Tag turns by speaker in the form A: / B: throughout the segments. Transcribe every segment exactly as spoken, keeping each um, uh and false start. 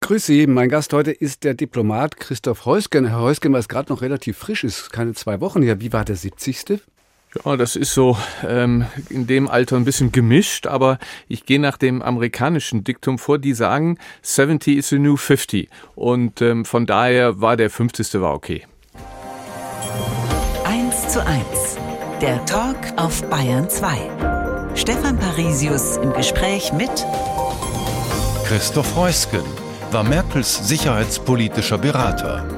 A: Grüß Sie, mein Gast heute ist der Diplomat Christoph Heusgen. Herr Heusgen, weil es gerade noch relativ frisch ist, keine zwei Wochen her. Wie war der siebzigste?
B: Ja, das ist so ähm, in dem Alter ein bisschen gemischt, aber ich gehe nach dem amerikanischen Diktum vor, die sagen, seventy is the new fifty. Und ähm, von daher war der fünfzigste war okay.
C: eins zu eins, der Talk auf Bayern zwei. Stefan Parisius im Gespräch mit
D: Christoph Heusgen war Merkels sicherheitspolitischer Berater.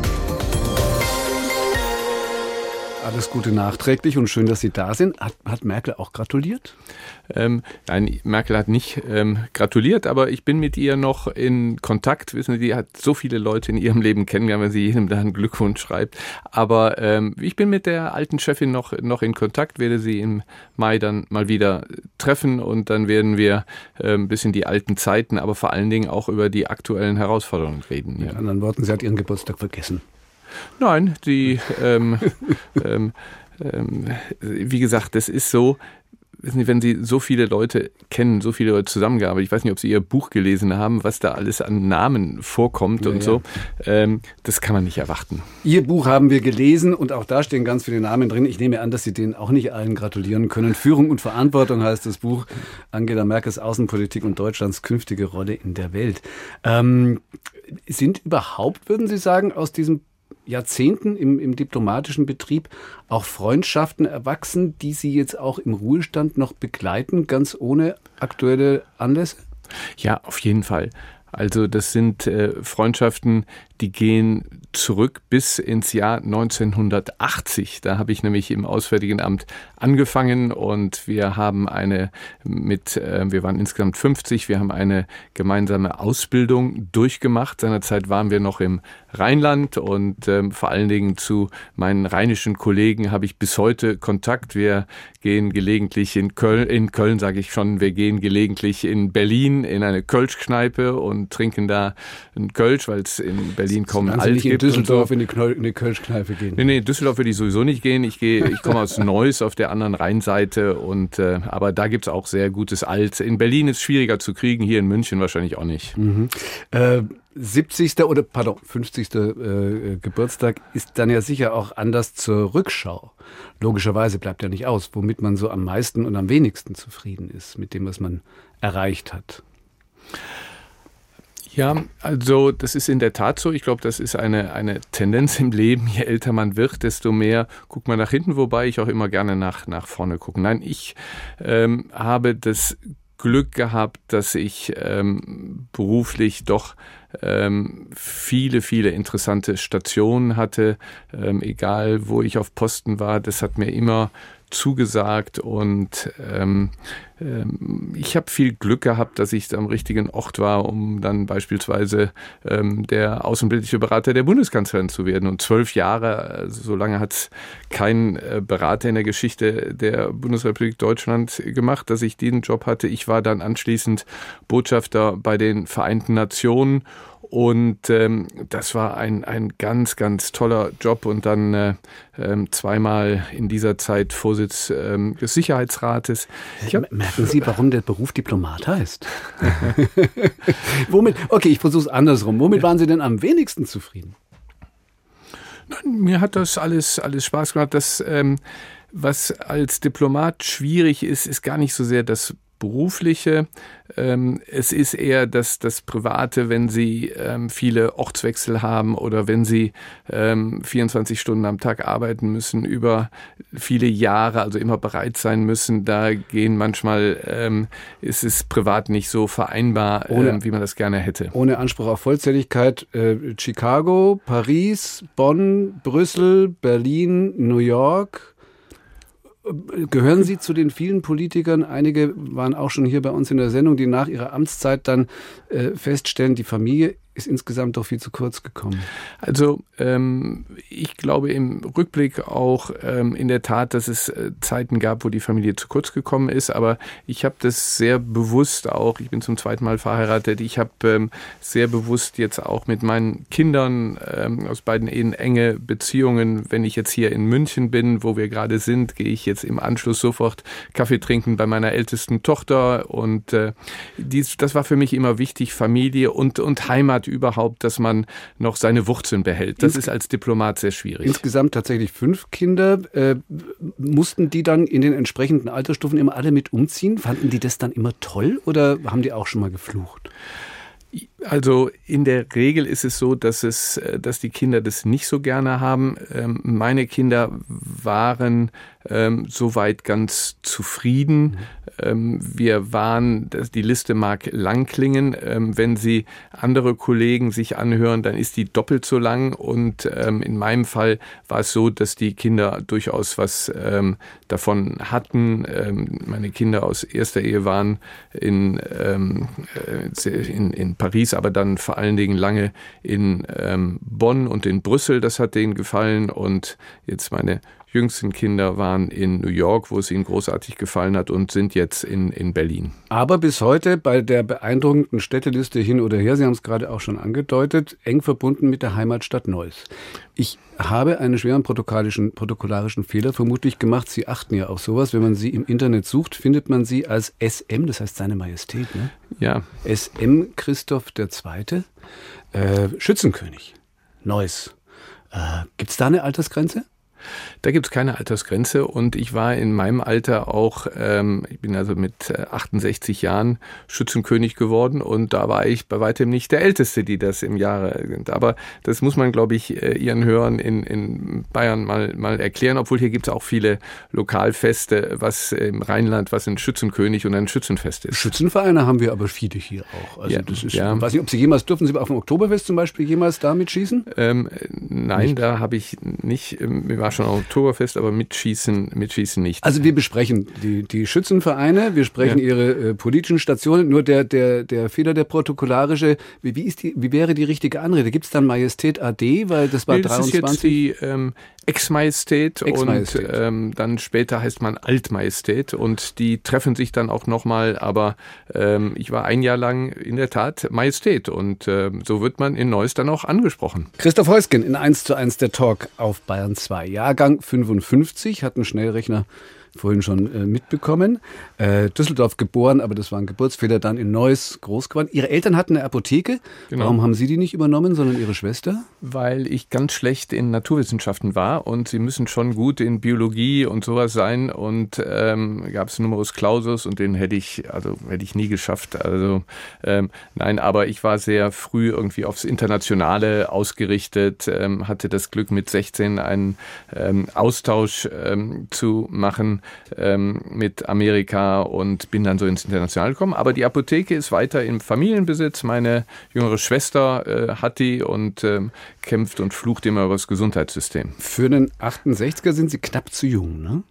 A: Alles Gute nachträglich und schön, dass Sie da sind. Hat, hat Merkel auch gratuliert?
B: Ähm, nein, Merkel hat nicht ähm, gratuliert, aber ich bin mit ihr noch in Kontakt. Wissen Sie, die hat so viele Leute in ihrem Leben kennengelernt, wenn sie jedem da einen Glückwunsch schreibt. Aber ähm, ich bin mit der alten Chefin noch, noch in Kontakt, werde sie im Mai dann mal wieder treffen und dann werden wir äh, ein bisschen die alten Zeiten, aber vor allen Dingen auch über die aktuellen Herausforderungen reden. Ja.
A: Mit anderen Worten, sie hat ihren Geburtstag vergessen.
B: Nein, die, ähm, ähm, ähm, wie gesagt, das ist so, wissen Sie, wenn Sie so viele Leute kennen, so viele Leute zusammengearbeitet, ich weiß nicht, ob Sie Ihr Buch gelesen haben, was da alles an Namen vorkommt ja, und ja. so, ähm, das kann man nicht erwarten.
A: Ihr Buch haben wir gelesen und auch da stehen ganz viele Namen drin. Ich nehme an, dass Sie denen auch nicht allen gratulieren können. Führung und Verantwortung heißt das Buch, Angela Merkels Außenpolitik und Deutschlands künftige Rolle in der Welt. Ähm, sind überhaupt, würden Sie sagen, aus diesem Jahrzehnten im, im diplomatischen Betrieb auch Freundschaften erwachsen, die Sie jetzt auch im Ruhestand noch begleiten, ganz ohne aktuelle Anlässe?
B: Ja, auf jeden Fall. Also das sind äh, Freundschaften, die gehen zurück bis ins Jahr neunzehnhundertachtzig. Da habe ich nämlich im Auswärtigen Amt angefangen und wir haben eine mit, äh, wir waren insgesamt fünfzig, wir haben eine gemeinsame Ausbildung durchgemacht. Seinerzeit waren wir noch im Rheinland und ähm, vor allen Dingen zu meinen rheinischen Kollegen habe ich bis heute Kontakt. Wir gehen gelegentlich in Köln, in Köln sage ich schon, wir gehen gelegentlich in Berlin in eine Kölschkneipe und trinken da einen Kölsch, weil es in Berlin kaum
A: alt
B: gibt.
A: Nicht in Düsseldorf so. in, die Knöl- in die Kölschkneipe gehen.
B: Nee, nee, Düsseldorf würde ich sowieso nicht gehen. Ich gehe, ich komme aus Neuss auf der anderen Rheinseite und äh, aber da gibt's auch sehr gutes Alt. In Berlin ist es schwieriger zu kriegen, hier in München wahrscheinlich auch nicht.
A: Mhm. Äh, siebzigster oder pardon, fünfzigster Äh, Geburtstag ist dann ja sicher auch Anlass zur Rückschau. Logischerweise bleibt ja nicht aus, womit man so am meisten und am wenigsten zufrieden ist, mit dem, was man erreicht hat.
B: Ja, also das ist in der Tat so. Ich glaube, das ist eine, eine Tendenz im Leben. Je älter man wird, desto mehr guckt man nach hinten, wobei ich auch immer gerne nach, nach vorne gucke. Nein, ich ähm, habe das Glück gehabt, dass ich ähm, beruflich doch ähm, viele, viele interessante Stationen hatte. Ähm, egal, wo ich auf Posten war, das hat mir immer zugesagt und ähm, ähm, ich habe viel Glück gehabt, dass ich am richtigen Ort war, um dann beispielsweise ähm, der außenpolitische Berater der Bundeskanzlerin zu werden. Und zwölf Jahre, also so lange hat es kein äh, Berater in der Geschichte der Bundesrepublik Deutschland gemacht, dass ich diesen Job hatte. Ich war dann anschließend Botschafter bei den Vereinten Nationen. Und ähm, das war ein, ein ganz, ganz toller Job und dann äh, ähm, zweimal in dieser Zeit Vorsitz ähm, des Sicherheitsrates.
A: Ich hab, Merken Sie, warum der Beruf Diplomat heißt? Womit? Okay, ich versuche es andersrum. Womit waren Sie denn am wenigsten zufrieden?
B: Mir hat das alles, alles Spaß gemacht. Das, ähm, was als Diplomat schwierig ist, ist gar nicht so sehr das Berufliche. Ähm, es ist eher das, das Private, wenn Sie ähm, viele Ortswechsel haben oder wenn Sie ähm, vierundzwanzig Stunden am Tag arbeiten müssen, über viele Jahre, also immer bereit sein müssen. Da gehen manchmal, ähm, ist es privat nicht so vereinbar, ohne, ähm, wie man das gerne hätte.
A: Ohne Anspruch auf Vollzähligkeit, äh, Chicago, Paris, Bonn, Brüssel, Berlin, New York. Gehören Sie zu den vielen Politikern, einige waren auch schon hier bei uns in der Sendung, die nach ihrer Amtszeit dann äh, feststellen, die Familie ist insgesamt doch viel zu kurz gekommen?
B: Also ähm, ich glaube im Rückblick auch ähm, in der Tat, dass es äh, Zeiten gab, wo die Familie zu kurz gekommen ist, aber ich habe das sehr bewusst auch, ich bin zum zweiten Mal verheiratet, ich habe ähm, sehr bewusst jetzt auch mit meinen Kindern ähm, aus beiden Ehen enge Beziehungen. Wenn ich jetzt hier in München bin, wo wir gerade sind, gehe ich jetzt im Anschluss sofort Kaffee trinken bei meiner ältesten Tochter und äh, dies, das war für mich immer wichtig, Familie und, und Heimat Diplomat überhaupt, dass man noch seine Wurzeln behält. Das Ins- ist als Diplomat sehr schwierig.
A: Insgesamt tatsächlich fünf Kinder. Äh, mussten die dann in den entsprechenden Altersstufen immer alle mit umziehen? Fanden die das dann immer toll oder haben die auch schon mal geflucht?
B: Also in der Regel ist es so, dass es, dass die Kinder das nicht so gerne haben. Meine Kinder waren ähm, soweit ganz zufrieden. Mhm. Ähm, wir waren, die Liste mag lang klingen. Ähm, wenn Sie andere Kollegen sich anhören, dann ist die doppelt so lang. Und ähm, in meinem Fall war es so, dass die Kinder durchaus was ähm, davon hatten. Ähm, meine Kinder aus erster Ehe waren in, ähm, in, in Paris, aber dann vor allen Dingen lange in ähm, Bonn und in Brüssel. Das hat denen gefallen. Und jetzt meine jüngsten Kinder waren in New York, wo es ihnen großartig gefallen hat, und sind jetzt in, in Berlin.
A: Aber bis heute bei der beeindruckenden Städteliste hin oder her, Sie haben es gerade auch schon angedeutet, eng verbunden mit der Heimatstadt Neuss. Ich habe einen schweren protokollarischen, protokollarischen Fehler vermutlich gemacht. Sie achten ja auf sowas. Wenn man Sie im Internet sucht, findet man Sie als S M, das heißt Seine Majestät, ne?
B: Ja.
A: S M Christoph der Zweite, äh, Schützenkönig, Neuss. Äh, Gibt es da eine Altersgrenze?
B: Da gibt es keine Altersgrenze, und ich war in meinem Alter auch, ähm, ich bin also mit achtundsechzig Jahren Schützenkönig geworden, und da war ich bei weitem nicht der Älteste, die das im Jahre sind. Aber das muss man, glaube ich, Ihren Hörern in, in Bayern mal, mal erklären, obwohl hier gibt es auch viele Lokalfeste, was im Rheinland, was ein Schützenkönig und ein Schützenfest ist.
A: Schützenvereine haben wir aber viele hier auch. Also
B: ja,
A: das ist,
B: ja.
A: Ich weiß nicht, ob Sie jemals, durften Sie auf dem Oktoberfest zum Beispiel jemals da mitschießen?
B: Ähm, nein, nicht. Da habe ich nicht, mir war schon am Oktoberfest, aber mitschießen, mitschießen nicht.
A: Also wir besprechen die, die Schützenvereine, wir sprechen ja. ihre äh, politischen Stationen, nur der, der, der Fehler, der protokollarische, wie, wie, ist die, wie wäre die richtige Anrede? Gibt es dann Majestät A D, weil das war nee, das dreiundzwanzig?
B: Das ist jetzt die ähm, Ex-Majestät,
A: Ex-Majestät.
B: und ähm, dann später heißt man Altmajestät, und die treffen sich dann auch nochmal, aber ähm, ich war ein Jahr lang in der Tat Majestät, und ähm, so wird man in Neuss dann auch angesprochen.
A: Christoph Heusgen in eins zu eins der Talk auf Bayern zwei. Jahrgang fünfundfünfzig, hat einen Schnellrechner vorhin schon äh, mitbekommen. Äh, Düsseldorf geboren, aber das war ein Geburtsfehler, dann in Neuss groß geworden. Ihre Eltern hatten eine Apotheke. Genau. Warum haben Sie die nicht übernommen, sondern Ihre Schwester?
B: Weil ich ganz schlecht in Naturwissenschaften war, und Sie müssen schon gut in Biologie und sowas sein, und ähm, gab es Numerus Clausus, und den hätte ich, also hätte ich nie geschafft. Also ähm, nein, aber ich war sehr früh irgendwie aufs Internationale ausgerichtet, ähm, hatte das Glück, mit sechzehn einen ähm, Austausch ähm, zu machen ähm, mit Amerika, und bin dann so ins Internationale gekommen. Aber die Apotheke ist weiter im Familienbesitz. Meine jüngere Schwester äh, hat die und ähm, kämpft und flucht immer über das Gesundheitssystem.
A: Für einen achtundsechziger sind Sie knapp zu jung, ne?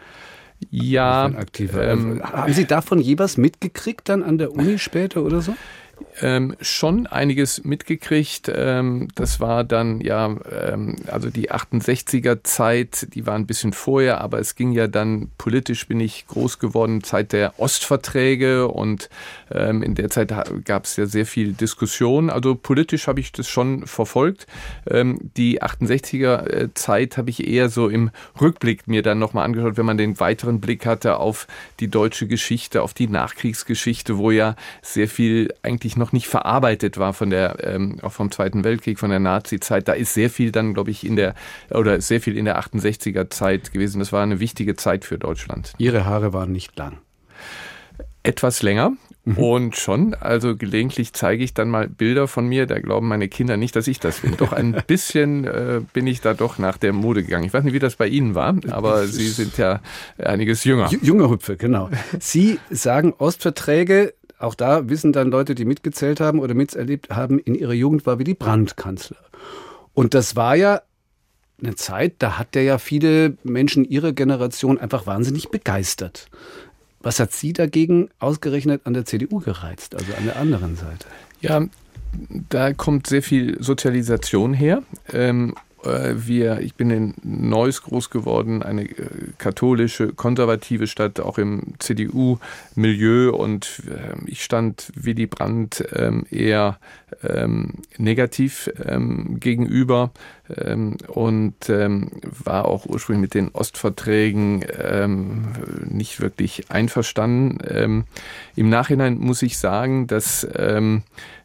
B: Ja.
A: Ähm, haben Sie davon je was mitgekriegt dann an der Uni später oder so?
B: Ähm, schon einiges mitgekriegt. Ähm, das war dann ja, ähm, also die achtundsechziger Zeit, die war ein bisschen vorher, aber es ging ja dann, politisch bin ich groß geworden, Zeit der Ostverträge, und ähm, in der Zeit gab es ja sehr viel Diskussion. Also politisch habe ich das schon verfolgt. Ähm, die achtundsechziger Zeit habe ich eher so im Rückblick mir dann nochmal angeschaut, wenn man den weiteren Blick hatte auf die deutsche Geschichte, auf die Nachkriegsgeschichte, wo ja sehr viel eigentlich noch nicht verarbeitet war von der, ähm, auch vom Zweiten Weltkrieg, von der Nazi-Zeit. Da ist sehr viel dann, glaube ich, in der, oder sehr viel in der achtundsechziger Zeit gewesen. Das war eine wichtige Zeit für Deutschland.
A: Ihre Haare waren nicht lang?
B: Etwas länger. Mhm. Und schon, also gelegentlich zeige ich dann mal Bilder von mir, da glauben meine Kinder nicht, dass ich das bin. Doch ein bisschen äh, bin ich da doch nach der Mode gegangen. Ich weiß nicht, wie das bei Ihnen war, aber Sie sind ja einiges jünger.
A: J- Junger Hüpfe, genau. Sie sagen Ostverträge. Auch da wissen dann Leute, die mitgezählt haben oder miterlebt haben, in ihrer Jugend war Willy Brandt Kanzler. Und das war ja eine Zeit, da hat der ja viele Menschen ihrer Generation einfach wahnsinnig begeistert. Was hat Sie dagegen ausgerechnet an der C D U gereizt, also an der anderen Seite?
B: Ja, da kommt sehr viel Sozialisation her. Ähm Wir, ich bin in Neuss groß geworden, eine äh, katholische, konservative Stadt, auch im C D U-Milieu, und äh, ich stand Willy Brandt ähm, eher ähm, negativ ähm, gegenüber ähm, und ähm, war auch ursprünglich mit den Ostverträgen ähm, nicht wirklich einverstanden. Ähm, Im Nachhinein muss ich sagen, dass ähm,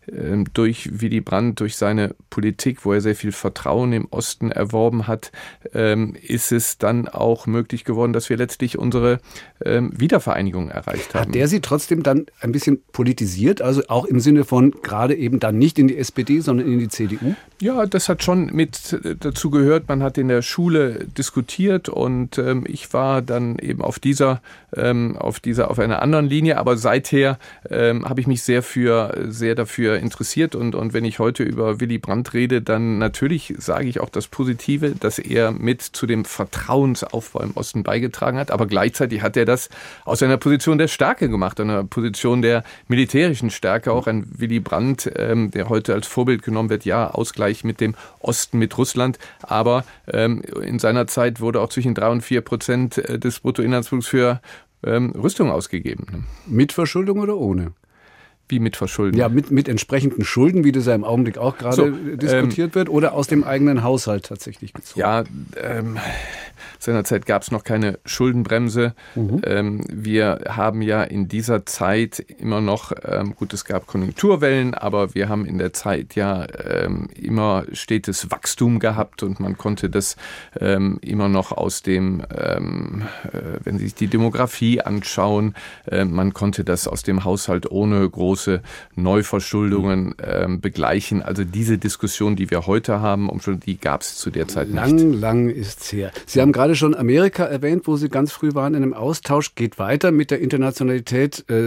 B: äh, durch Willy Brandt, durch seine Politik, wo er sehr viel Vertrauen im Osten erworben hat, ähm, ist es dann auch möglich geworden, dass wir letztlich unsere ähm, Wiedervereinigung erreicht haben.
A: Hat der Sie trotzdem dann ein bisschen politisiert, also auch im Sinne von gerade eben dann nicht in die S P D, sondern in die C D U?
B: Ja, das hat schon mit dazu gehört. Man hat in der Schule diskutiert und ähm, ich war dann eben auf dieser, ähm, auf dieser, auf einer anderen Linie. Aber seither ähm, habe ich mich sehr für, sehr dafür interessiert und und wenn ich heute über Willy Brandt rede, dann natürlich sage ich auch das Positive, dass er mit zu dem Vertrauensaufbau im Osten beigetragen hat. Aber gleichzeitig hat er das aus einer Position der Stärke gemacht, einer Position der militärischen Stärke. Auch ein Willy Brandt, ähm, der heute als Vorbild genommen wird, ja, Ausgleich mit dem Osten, mit Russland. Aber ähm, in seiner Zeit wurde auch zwischen drei und vier Prozent des Bruttoinlandsprodukts für ähm, Rüstung ausgegeben.
A: Mit Verschuldung oder ohne?
B: Wie mit Verschuldung?
A: Ja, mit, mit entsprechenden Schulden, wie das ja im Augenblick auch gerade so, diskutiert ähm, wird, oder aus dem eigenen Haushalt tatsächlich gezogen?
B: Ja, ähm, seinerzeit gab es noch keine Schuldenbremse. Mhm. Ähm, wir haben ja in dieser Zeit immer noch, ähm, gut, es gab Konjunkturwellen, aber wir haben in der Zeit ja ähm, immer stetes Wachstum gehabt und man konnte das ähm, immer noch aus dem, ähm, äh, wenn Sie sich die Demografie anschauen, äh, man konnte das aus dem Haushalt ohne große große Neuverschuldungen ähm, begleichen. Also diese Diskussion, die wir heute haben, die gab es zu der Zeit
A: lang,
B: nicht.
A: Lang, lang ist's her. Sie haben gerade schon Amerika erwähnt, wo Sie ganz früh waren in einem Austausch. Geht weiter mit der Internationalität, äh,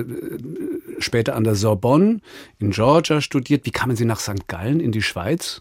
A: später an der Sorbonne, in Georgia studiert. Wie kamen Sie nach Sankt Gallen in die Schweiz?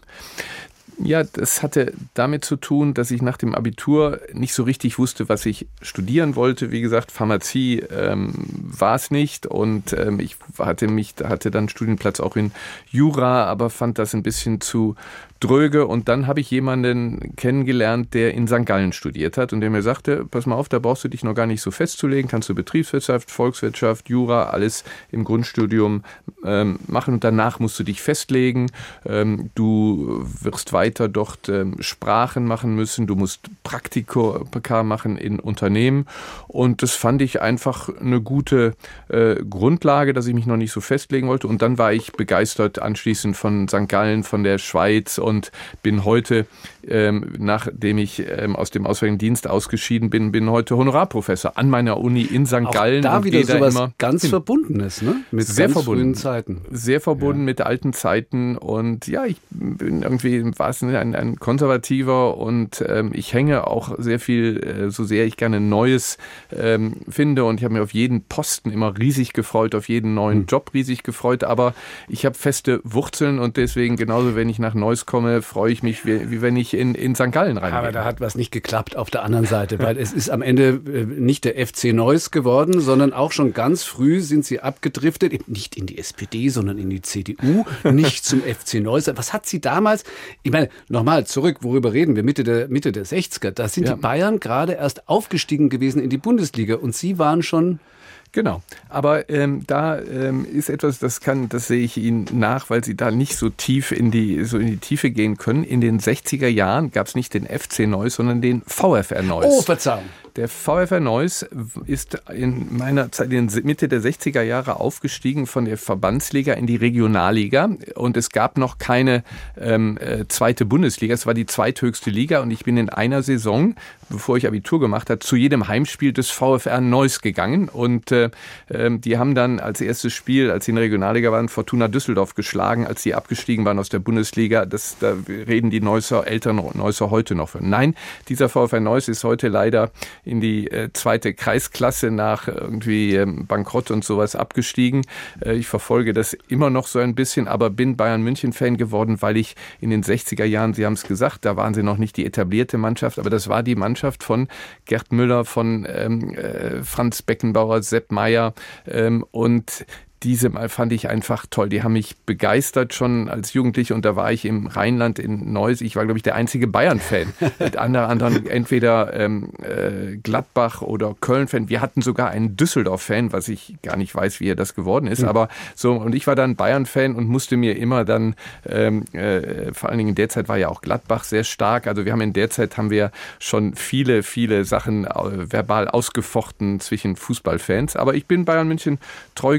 B: Ja, das hatte damit zu tun, dass ich nach dem Abitur nicht so richtig wusste, was ich studieren wollte. Wie gesagt, Pharmazie ähm, war es nicht und ähm, ich hatte mich, hatte dann einen Studienplatz auch in Jura, aber fand das ein bisschen zu dröge. Und dann habe ich jemanden kennengelernt, der in Sankt Gallen studiert hat und der mir sagte, pass mal auf, da brauchst du dich noch gar nicht so festzulegen, kannst du Betriebswirtschaft, Volkswirtschaft, Jura, alles im Grundstudium ähm, machen und danach musst du dich festlegen. Ähm, du wirst weiter dort ähm, Sprachen machen müssen, du musst Praktika machen in Unternehmen und das fand ich einfach eine gute äh, Grundlage, dass ich mich noch nicht so festlegen wollte und dann war ich begeistert anschließend von Sankt Gallen, von der Schweiz und bin heute, ähm, nachdem ich ähm, aus dem Auswärtigen Dienst ausgeschieden bin, bin heute Honorarprofessor an meiner Uni in Sankt Gallen.
A: Da
B: und
A: wieder sowas
B: immer
A: ganz hin. Verbundenes, ne? Mit
B: sehr
A: ganz
B: verbunden.
A: frühen Zeiten.
B: Sehr verbunden
A: ja.
B: mit alten Zeiten und ja, ich bin irgendwie im wahrsten Sinne ein, ein Konservativer und ähm, ich hänge auch sehr viel, äh, so sehr ich gerne Neues ähm, finde und ich habe mir auf jeden Posten immer riesig gefreut, auf jeden neuen hm. Job riesig gefreut, aber ich habe feste Wurzeln und deswegen genauso, wenn ich nach Neuss komme, freue ich mich, wie, wie wenn ich in, in Sankt Gallen reingehe.
A: Aber da hat was nicht geklappt auf der anderen Seite, weil es ist am Ende nicht der F C Neuss geworden, sondern auch schon ganz früh sind sie abgedriftet, nicht in die S P D, sondern in die C D U, nicht zum F C Neuss. Was hat sie damals, ich meine, nochmal zurück, worüber reden wir, Mitte der, Mitte der sechziger, da sind ja. die Bayern gerade erst aufgestiegen gewesen in die Bundesliga und sie waren schon...
B: Genau, aber ähm, da ähm, ist etwas, das kann, das sehe ich Ihnen nach, weil Sie da nicht so tief in die so in die Tiefe gehen können. In den sechziger Jahren gab es nicht den F C Neuss, sondern den VfR Neuss.
A: Oh, Verzeihung.
B: Der VfR Neuss ist in meiner Zeit, in Mitte der sechziger Jahre aufgestiegen von der Verbandsliga in die Regionalliga und es gab noch keine ähm, äh, zweite Bundesliga, es war die zweithöchste Liga und ich bin in einer Saison, bevor ich Abitur gemacht habe, zu jedem Heimspiel des VfR Neuss gegangen und äh, die haben dann als erstes Spiel, als sie in der Regionalliga waren, Fortuna Düsseldorf geschlagen, als sie abgestiegen waren aus der Bundesliga. Das, da reden die Neusser Eltern Neusser heute noch von. Nein, dieser VfR Neuss ist heute leider in die äh, zweite Kreisklasse nach irgendwie ähm, Bankrott und sowas abgestiegen. Äh, ich verfolge das immer noch so ein bisschen, aber bin Bayern München-Fan geworden, weil ich in den sechziger Jahren, Sie haben es gesagt, da waren sie noch nicht die etablierte Mannschaft, aber das war die Mannschaft von Gerd Müller, von ähm, äh, Franz Beckenbauer, Sepp Meier ähm, und diese Mal fand ich einfach toll. Die haben mich begeistert schon als Jugendliche und da war ich im Rheinland in Neuss. Ich war, glaube ich, der einzige Bayern-Fan. Mit anderen, anderen entweder ähm, äh, Gladbach oder Köln-Fan. Wir hatten sogar einen Düsseldorf-Fan, was ich gar nicht weiß, wie er das geworden ist. Mhm. Aber so, und ich war dann Bayern-Fan und musste mir immer dann, ähm, äh, vor allen Dingen in der Zeit war ja auch Gladbach sehr stark. Also wir haben in der Zeit haben wir schon viele, viele Sachen äh, verbal ausgefochten zwischen Fußballfans. Aber ich bin Bayern München treu geblieben.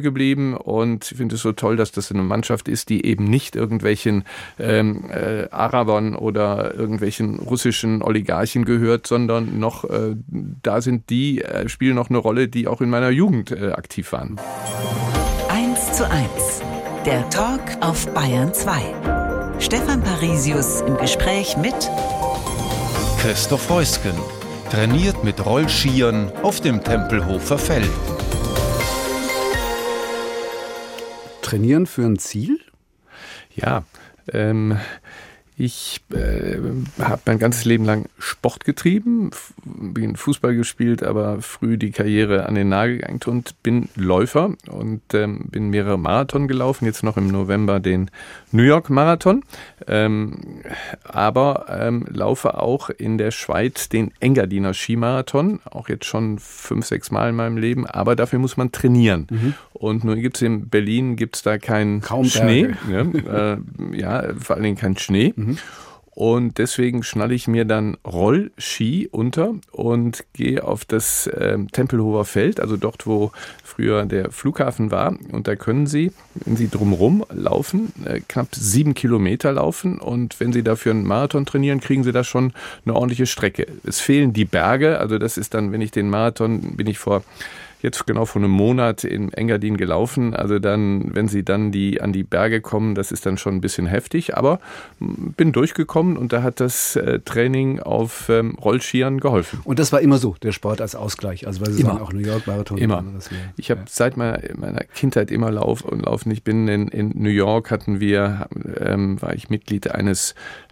B: Team und ich finde es so toll, dass das eine Mannschaft ist, die eben nicht irgendwelchen ähm, äh, Arabern oder irgendwelchen russischen Oligarchen gehört, sondern noch, äh, da sind die, äh, spielen noch eine Rolle, die auch in meiner Jugend äh, aktiv waren.
C: eins zu eins, der Talk auf Bayern zwei. Stefan Parisius im Gespräch mit
D: Christoph Reusgen, trainiert mit Rollskiern auf dem Tempelhofer Feld.
A: Trainieren für ein Ziel?
B: Ja, ähm, ich äh, habe mein ganzes Leben lang Sport getrieben, bin Fußball gespielt, aber früh die Karriere an den Nagel gehängt und bin Läufer und ähm, bin mehrere Marathon gelaufen, jetzt noch im November den New York Marathon, ähm, aber ähm, laufe auch in der Schweiz den Engadiner Skimarathon, auch jetzt schon fünf, sechs Mal in meinem Leben, aber dafür muss man trainieren. Mhm. Und nun gibt es in Berlin gibt's da keinen
A: Kaum
B: Schnee, ja, äh, ja, vor allen Dingen keinen Schnee. Mhm. Und deswegen schnalle ich mir dann Rollski unter und gehe auf das äh, Tempelhofer Feld, also dort, wo früher der Flughafen war. Und da können Sie, wenn Sie drumherum laufen, äh, knapp sieben Kilometer laufen. Und wenn Sie dafür einen Marathon trainieren, kriegen Sie da schon eine ordentliche Strecke. Es fehlen die Berge, also das ist dann, wenn ich den Marathon, bin ich vor... jetzt genau vor einem Monat in Engadin gelaufen. Also dann, wenn Sie dann die an die Berge kommen, das ist dann schon ein bisschen heftig. Aber bin durchgekommen und da hat das äh, Training auf ähm, Rollskiern geholfen.
A: Und das war immer so, der Sport als Ausgleich? Also weil Sie
B: immer.
A: sagen auch New York Marathon.
B: Immer. Ich habe ja. seit meiner, meiner Kindheit immer Lauf und laufen. Ich bin in, in New York, hatten wir, ähm, war ich Mitglied eines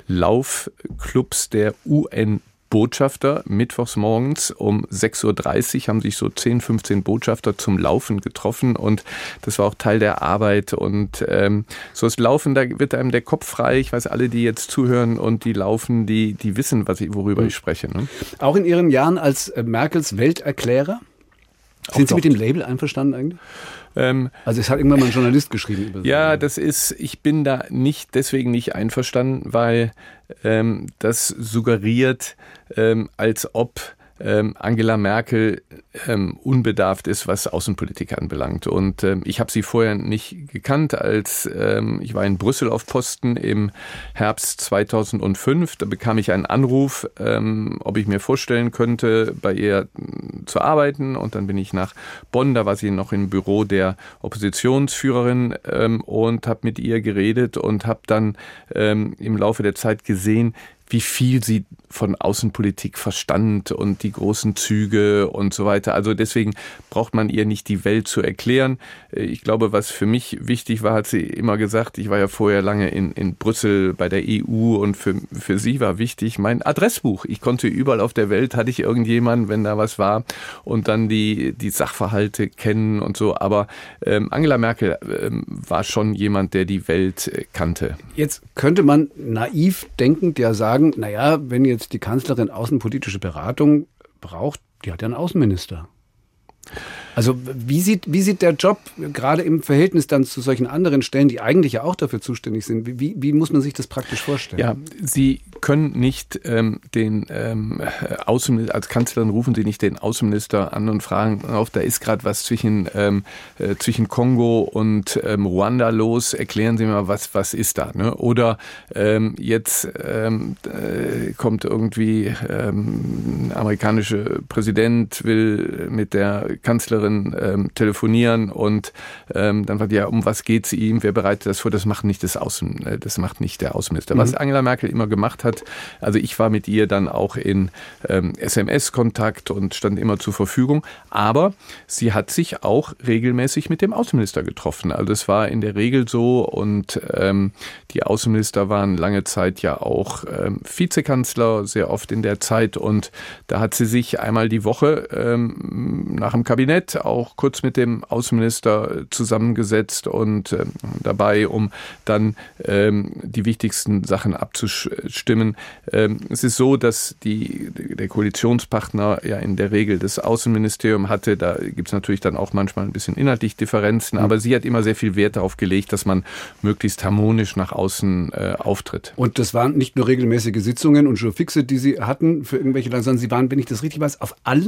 B: Laufclubs der U N Botschafter. Mittwochs morgens um sechs Uhr dreißig haben sich so zehn, fünfzehn Botschafter zum Laufen getroffen und das war auch Teil der Arbeit und ähm, so das Laufen, da wird einem der Kopf frei. Ich weiß, alle, die jetzt zuhören und die laufen, die, die wissen, was ich, worüber mhm. ich spreche. Ne?
A: Auch in Ihren Jahren als äh, Merkels Welterklärer? Sind Sie mit dem Label einverstanden eigentlich? Ähm, also es hat irgendwann mal ein Journalist geschrieben über das.
B: Ja, das ist, ich bin da nicht deswegen nicht einverstanden, weil ähm, das suggeriert, ähm, als ob ähm, Angela Merkel ähm, unbedarft ist, was Außenpolitik anbelangt. Und ähm, ich habe sie vorher nicht gekannt, als ähm, ich war in Brüssel auf Posten im Herbst zweitausendfünf. Da bekam ich einen Anruf, ähm, ob ich mir vorstellen könnte, bei ihr zu arbeiten. Und dann bin ich nach Bonn, da war sie noch im Büro der Oppositionsführerin ähm, und habe mit ihr geredet und habe dann ähm, im Laufe der Zeit gesehen, wie viel sie von Außenpolitik verstand und die großen Züge und so weiter. Also deswegen braucht man ihr nicht die Welt zu erklären. Ich glaube, was für mich wichtig war, hat sie immer gesagt, ich war ja vorher lange in, in Brüssel bei der E U und für, für sie war wichtig mein Adressbuch. Ich konnte überall auf der Welt, hatte ich irgendjemanden, wenn da was war und dann die, die Sachverhalte kennen und so. Aber ähm, Angela Merkel ähm, war schon jemand, der die Welt äh, kannte.
A: Jetzt könnte man naiv denkend ja sagen, naja, wenn jetzt die Kanzlerin außenpolitische Beratung braucht, die hat ja einen Außenminister. Also wie sieht, wie sieht der Job gerade im Verhältnis dann zu solchen anderen Stellen, die eigentlich ja auch dafür zuständig sind, wie, wie muss man sich das praktisch vorstellen?
B: Ja, Sie können nicht ähm, den ähm, Außenminister, als Kanzlerin rufen Sie nicht den Außenminister an und fragen auf, da ist gerade was zwischen, ähm, äh, zwischen Kongo und ähm, Ruanda los, erklären Sie mir mal, was, was ist da? Ne? Oder ähm, jetzt ähm, äh, kommt irgendwie ähm, ein amerikanischer Präsident, will mit der Kanzlerin ähm, telefonieren und ähm, dann fragt ja, um was geht's ihm, wer bereitet das vor, das macht nicht das Außen, äh, das macht nicht der Außenminister. Mhm. Was Angela Merkel immer gemacht hat, also ich war mit ihr dann auch in ähm, S M S-Kontakt und stand immer zur Verfügung, aber sie hat sich auch regelmäßig mit dem Außenminister getroffen. Also es war in der Regel so und ähm, die Außenminister waren lange Zeit ja auch ähm, Vizekanzler, sehr oft in der Zeit und da hat sie sich einmal die Woche ähm, nach dem Kabinett auch kurz mit dem Außenminister zusammengesetzt und äh, dabei, um dann ähm, die wichtigsten Sachen abzustimmen. Ähm, es ist so, dass die, der Koalitionspartner ja in der Regel das Außenministerium hatte. Da gibt es natürlich dann auch manchmal ein bisschen inhaltlich Differenzen, mhm. aber sie hat immer sehr viel Wert darauf gelegt, dass man möglichst harmonisch nach außen äh, auftritt.
A: Und das waren nicht nur regelmäßige Sitzungen und Jourfixe, die Sie hatten für irgendwelche Länder, sondern Sie waren, wenn ich das richtig weiß, auf allen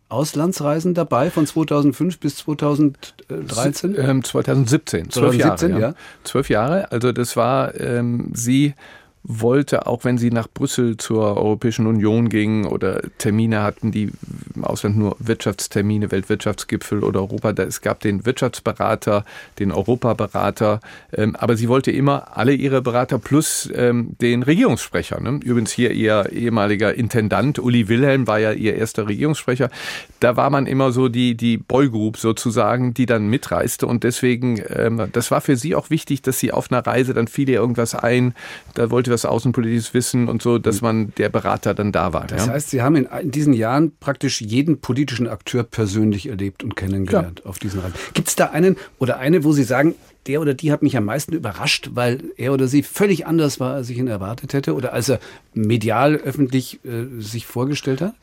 A: Auslandsreisen dabei von zweitausendfünf bis zweitausenddreizehn?
B: Ähm, zweitausendsiebzehn, zwölf Jahre. Ja.
A: ja.
B: Zwölf Jahre, also das war, ähm, sie wollte, auch wenn sie nach Brüssel zur Europäischen Union ging oder Termine hatten, die im Ausland nur Wirtschaftstermine, Weltwirtschaftsgipfel oder Europa, da, es gab den Wirtschaftsberater, den Europaberater, ähm, aber sie wollte immer alle ihre Berater plus ähm, den Regierungssprecher. Ne? Übrigens hier ihr ehemaliger Intendant, Uli Wilhelm, war ja ihr erster Regierungssprecher. Da war man immer so die, die Boygroup sozusagen, die dann mitreiste und deswegen, ähm, das war für sie auch wichtig, dass sie auf einer Reise, dann fiel ihr irgendwas ein, da wollte was außenpolitisches wissen und so, dass man der Berater dann da war.
A: Das
B: ja?
A: heißt, Sie haben in, in diesen Jahren praktisch jeden politischen Akteur persönlich erlebt und kennengelernt
B: ja.
A: auf diesen Reisen. Gibt es da einen oder eine, wo Sie sagen, der oder die hat mich am meisten überrascht, weil er oder sie völlig anders war, als ich ihn erwartet hätte oder als er medial öffentlich äh, sich vorgestellt hat?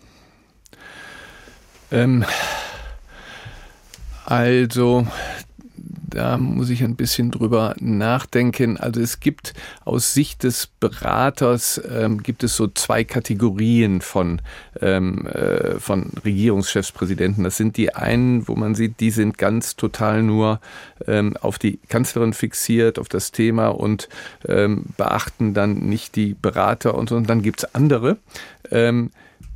B: Ähm, also... Da muss ich ein bisschen drüber nachdenken. Also es gibt aus Sicht des Beraters ähm, gibt es so zwei Kategorien von, ähm, äh, von Regierungschefs, Präsidenten. Das sind die einen, wo man sieht, die sind ganz total nur ähm, auf die Kanzlerin fixiert, auf das Thema und ähm, beachten dann nicht die Berater und so. Und dann gibt's andere, ähm,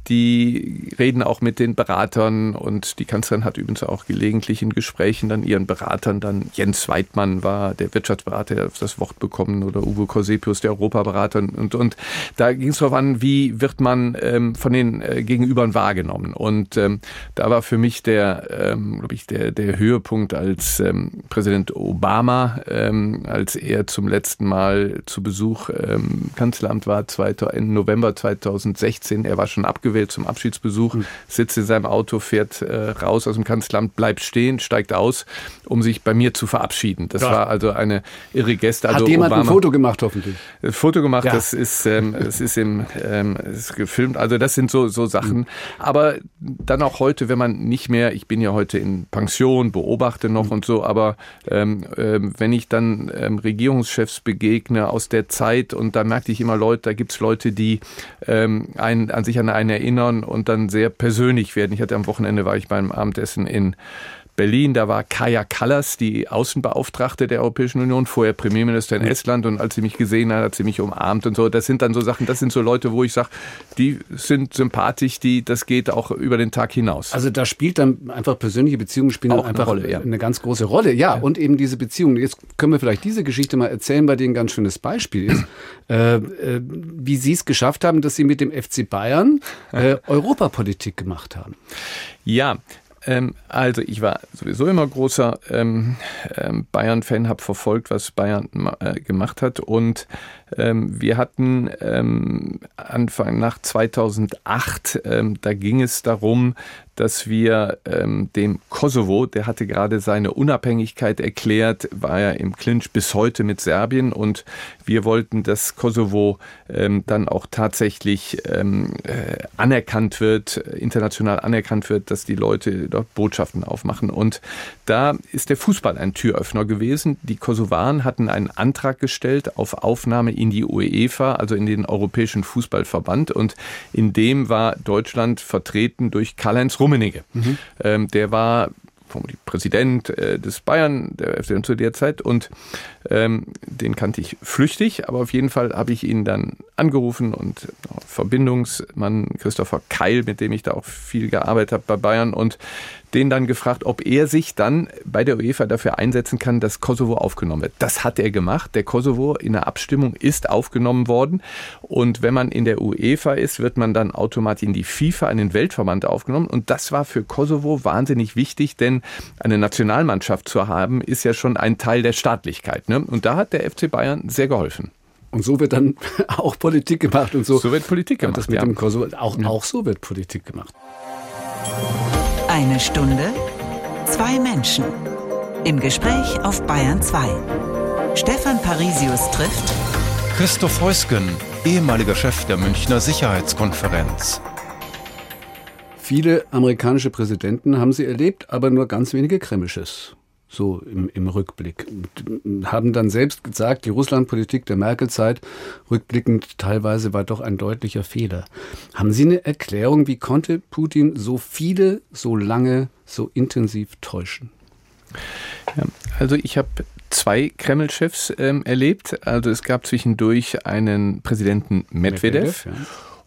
B: die reden auch mit den Beratern und die Kanzlerin hat übrigens auch gelegentlich in Gesprächen dann ihren Beratern, dann Jens Weidmann war der Wirtschaftsberater, der das Wort bekommen oder Uwe Corsepius, der Europaberater und, und da ging es darauf an, wie wird man ähm, von den äh, Gegenübern wahrgenommen und ähm, da war für mich der, ähm, glaube ich, der, der Höhepunkt als ähm, Präsident Obama, ähm, als er zum letzten Mal zu Besuch ähm, Kanzleramt war, Ende November zweitausendsechzehn, er war schon abgewählt zum Abschiedsbesuch, sitzt in seinem Auto, fährt äh, raus aus dem Kanzleramt, bleibt stehen, steigt aus, um sich bei mir zu verabschieden. Das ja. war also eine irre Geste. Also
A: hat jemand
B: Obama,
A: ein Foto gemacht hoffentlich?
B: Ein Foto gemacht,
A: ja.
B: das ist, ähm, das ist, im, ähm, ist gefilmt. Also das sind so, so Sachen. Mhm. Aber dann auch heute, wenn man nicht mehr, ich bin ja heute in Pension, beobachte noch mhm. und so, aber ähm, ähm, wenn ich dann ähm, Regierungschefs begegne aus der Zeit und da merkte ich immer Leute, da gibt's Leute, die ähm, einen, an sich an eine erinnern und dann sehr persönlich werden. Ich hatte am Wochenende, war ich beim Abendessen in Berlin, da war Kaja Kallas, die Außenbeauftragte der Europäischen Union, vorher Premierminister in Estland und als sie mich gesehen hat, hat sie mich umarmt und so. Das sind dann so Sachen, das sind so Leute, wo ich sage, die sind sympathisch, die, das geht auch über den Tag hinaus.
A: Also da spielt dann einfach persönliche Beziehungen spielen auch einfach eine, Rolle, ja. eine ganz große Rolle. Ja, ja, und eben diese Beziehungen. Jetzt können wir vielleicht diese Geschichte mal erzählen, bei denen ein ganz schönes Beispiel ist, äh, äh, wie Sie es geschafft haben, dass Sie mit dem F C Bayern äh, Europapolitik gemacht haben.
B: Ja, Ähm, also ich war sowieso immer großer ähm, ähm, Bayern-Fan, habe verfolgt, was Bayern äh, gemacht hat und ähm, wir hatten ähm, Anfang nach zweitausendacht, ähm, da ging es darum, dass wir ähm, dem Kosovo, der hatte gerade seine Unabhängigkeit erklärt, war ja im Clinch bis heute mit Serbien und wir wollten, dass Kosovo ähm, dann auch tatsächlich ähm, äh, anerkannt wird, international anerkannt wird, dass die Leute dort Botschaften aufmachen. Und da ist der Fußball ein Türöffner gewesen. Die Kosovaren hatten einen Antrag gestellt auf Aufnahme in die UEFA, also in den Europäischen Fußballverband und in dem war Deutschland vertreten durch Karl-Heinz Rummenigge. Mhm. Ähm, der war Präsident äh, des Bayern, der F C zu der Zeit und ähm, den kannte ich flüchtig, aber auf jeden Fall habe ich ihn dann angerufen und Verbindungsmann Christopher Keil, mit dem ich da auch viel gearbeitet habe bei Bayern und den dann gefragt, ob er sich dann bei der UEFA dafür einsetzen kann, dass Kosovo aufgenommen wird. Das hat er gemacht. Der Kosovo in der Abstimmung ist aufgenommen worden. Und wenn man in der UEFA ist, wird man dann automatisch in die FIFA, in den Weltverband aufgenommen. Und das war für Kosovo wahnsinnig wichtig, denn eine Nationalmannschaft zu haben, ist ja schon ein Teil der Staatlichkeit. Ne? Und da hat der F C Bayern sehr geholfen.
A: Und so wird dann auch Politik gemacht. Und so,
B: so wird Politik gemacht.
A: Das mit
B: ja.
A: dem Kosovo, auch, ja. auch so wird Politik gemacht.
C: Eine Stunde, zwei Menschen. Im Gespräch auf Bayern zwei. Stefan Parisius trifft
D: Christoph Heusgen, ehemaliger Chef der Münchner Sicherheitskonferenz.
A: Viele amerikanische Präsidenten haben Sie erlebt, aber nur ganz wenige Kremlisches. so im, im Rückblick. Und haben dann selbst gesagt, die Russlandpolitik der Merkel-Zeit rückblickend teilweise war doch ein deutlicher Fehler. Haben Sie eine Erklärung, wie konnte Putin so viele, so lange, so intensiv täuschen?
B: Ja, also ich habe zwei Kreml-Chefs ähm, erlebt. Also es gab zwischendurch einen Präsidenten Medvedev. Medvedev ja.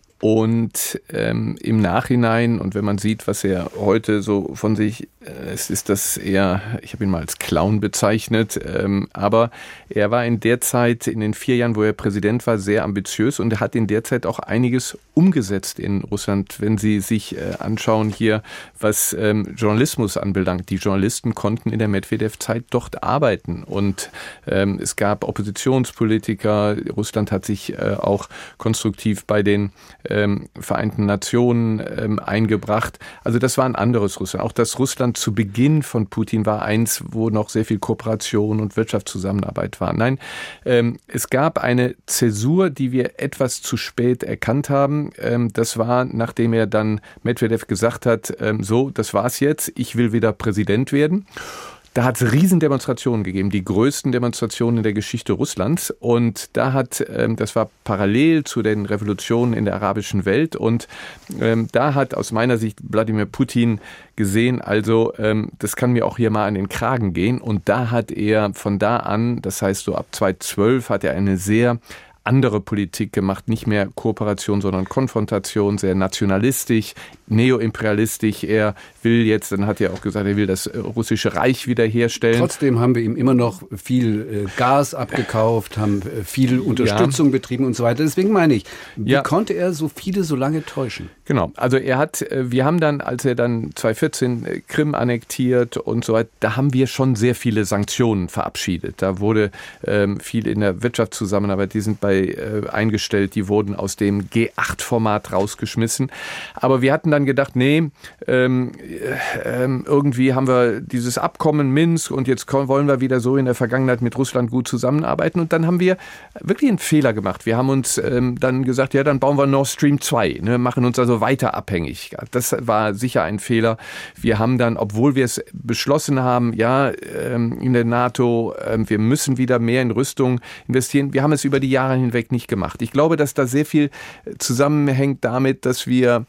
B: Und ähm, im Nachhinein, und wenn man sieht, was er heute so von sich, äh, es ist das eher, ich habe ihn mal als Clown bezeichnet, ähm, aber er war in der Zeit, in den vier Jahren, wo er Präsident war, sehr ambitiös und er hat in der Zeit auch einiges umgesetzt in Russland. Wenn Sie sich äh, anschauen hier, was ähm, Journalismus anbelangt, die Journalisten konnten in der Medvedev-Zeit dort arbeiten und ähm, es gab Oppositionspolitiker, Russland hat sich äh, auch konstruktiv bei den Ähm, Vereinten Nationen ähm, eingebracht. Also das war ein anderes Russland. Auch das Russland zu Beginn von Putin war eins, wo noch sehr viel Kooperation und Wirtschaftszusammenarbeit war. Nein, ähm, es gab eine Zäsur, die wir etwas zu spät erkannt haben. Ähm, das war, nachdem er dann Medvedev gesagt hat, ähm, so, das war's jetzt, ich will wieder Präsident werden. Da hat es Riesendemonstrationen gegeben, die größten Demonstrationen in der Geschichte Russlands. Und da hat, ähm, das war parallel zu den Revolutionen in der arabischen Welt. Und ähm, da hat aus meiner Sicht Wladimir Putin gesehen, also ähm, das kann mir auch hier mal an den Kragen gehen. Und da hat er von da an, das heißt so ab zweitausendzwölf, hat er eine sehr andere Politik gemacht, nicht mehr Kooperation, sondern Konfrontation, sehr nationalistisch, neoimperialistisch. Er will jetzt, dann hat er auch gesagt, er will das russische Reich wiederherstellen.
A: Trotzdem haben wir ihm immer noch viel Gas abgekauft, haben viel Unterstützung ja. betrieben und so weiter. Deswegen meine ich, wie ja. konnte er so viele so lange täuschen?
B: Genau, also er hat, wir haben dann, als er dann zweitausendvierzehn Krim annektiert und so weiter, da haben wir schon sehr viele Sanktionen verabschiedet. Da wurde ähm, viel in der Wirtschaftszusammenarbeit, die sind bei äh, eingestellt, die wurden aus dem G acht Format rausgeschmissen. Aber wir hatten dann gedacht, nee, ähm, äh, irgendwie haben wir dieses Abkommen Minsk und jetzt wollen wir wieder so in der Vergangenheit mit Russland gut zusammenarbeiten. Und dann haben wir wirklich einen Fehler gemacht. Wir haben uns ähm, dann gesagt, ja, dann bauen wir Nord Stream zwei, ne, machen uns also weiter abhängig. Das war sicher ein Fehler. Wir haben dann, obwohl wir es beschlossen haben, ja, ähm, in der NATO, ähm, wir müssen wieder mehr in Rüstung investieren, wir haben es über die Jahre hinweg nicht gemacht. Ich glaube, dass da sehr viel zusammenhängt damit, dass wir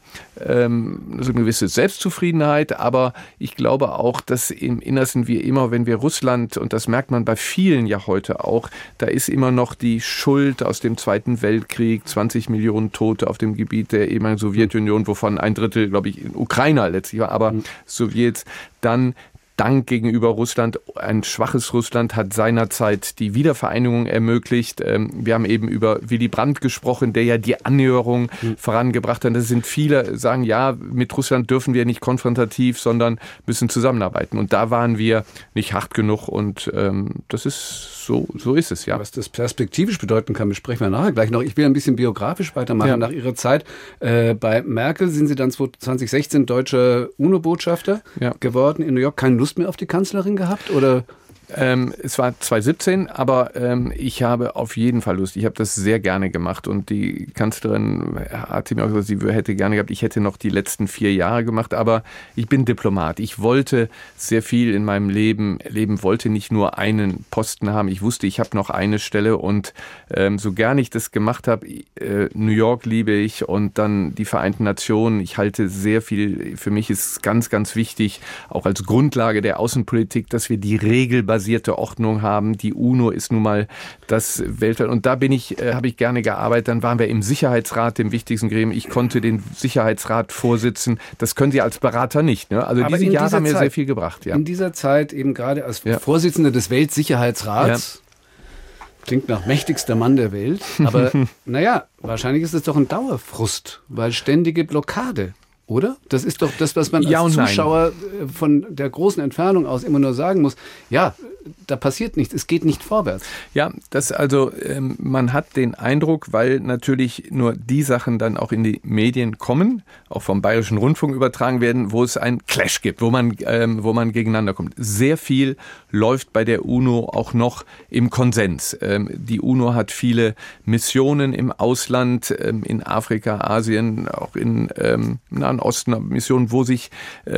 B: ähm, so eine gewisse Selbstzufriedenheit, aber ich glaube auch, dass im Innersten wir immer, wenn wir Russland, und das merkt man bei vielen ja heute auch, da ist immer noch die Schuld aus dem Zweiten Weltkrieg, zwanzig Millionen Tote auf dem Gebiet der ehemaligen Sowjetunion, wovon ein Drittel, glaube ich, in Ukrainer letztlich war, aber mhm. Sowjets, dann Dank gegenüber Russland. Ein schwaches Russland hat seinerzeit die Wiedervereinigung ermöglicht. Wir haben eben über Willy Brandt gesprochen, der ja die Annäherung mhm. vorangebracht hat. Das sind viele, sagen, ja, mit Russland dürfen wir nicht konfrontativ, sondern müssen zusammenarbeiten. Und da waren wir nicht hart genug und ähm, das ist so, so ist es, ja.
A: Was das perspektivisch bedeuten kann, besprechen wir nachher gleich noch. Ich will ein bisschen biografisch weitermachen. Ja. Nach Ihrer Zeit äh, bei Merkel sind Sie dann zwanzig sechzehn deutscher UNO-Botschafter ja. geworden in New York. Keine Lust mehr auf die Kanzlerin gehabt, oder?
B: Ähm, es war zwanzig siebzehn, aber ähm, ich habe auf jeden Fall Lust. Ich habe das sehr gerne gemacht und die Kanzlerin hatte mir auch gesagt, sie hätte gerne gehabt, ich hätte noch die letzten vier Jahre gemacht, aber ich bin Diplomat. Ich wollte sehr viel in meinem Leben erleben, wollte nicht nur einen Posten haben. Ich wusste, ich habe noch eine Stelle und ähm, so gern ich das gemacht habe, äh, New York liebe ich und dann die Vereinten Nationen. Ich halte sehr viel, für mich ist ganz, ganz wichtig, auch als Grundlage der Außenpolitik, dass wir die regelbasierte Ordnung haben. Die UNO ist nun mal das Weltweit. Und da bin ich, äh, habe ich gerne gearbeitet. Dann waren wir im Sicherheitsrat, dem wichtigsten Gremium. Ich konnte den Sicherheitsrat vorsitzen. Das können Sie als Berater nicht. Ne? Also
A: Aber
B: diese Jahre haben mir
A: Zeit,
B: sehr viel gebracht. Ja.
A: In dieser Zeit eben gerade als ja. Vorsitzender des Weltsicherheitsrats. Ja. Klingt nach mächtigster Mann der Welt. Aber naja, wahrscheinlich ist es doch ein Dauerfrust, weil ständige Blockade. Oder? Das ist doch das, was man als
B: ja
A: Zuschauer nein. von der großen Entfernung aus immer nur sagen muss. Ja, da passiert nichts, es geht nicht vorwärts.
B: Ja, das also, ähm, man hat den Eindruck, weil natürlich nur die Sachen dann auch in die Medien kommen, auch vom Bayerischen Rundfunk übertragen werden, wo es einen Clash gibt, wo man, ähm, wo man gegeneinander kommt. Sehr viel läuft bei der UNO auch noch im Konsens. Ähm, die UNO hat viele Missionen im Ausland, ähm, in Afrika, Asien, auch in ähm, Nahen Osten, Missionen, wo sich ähm,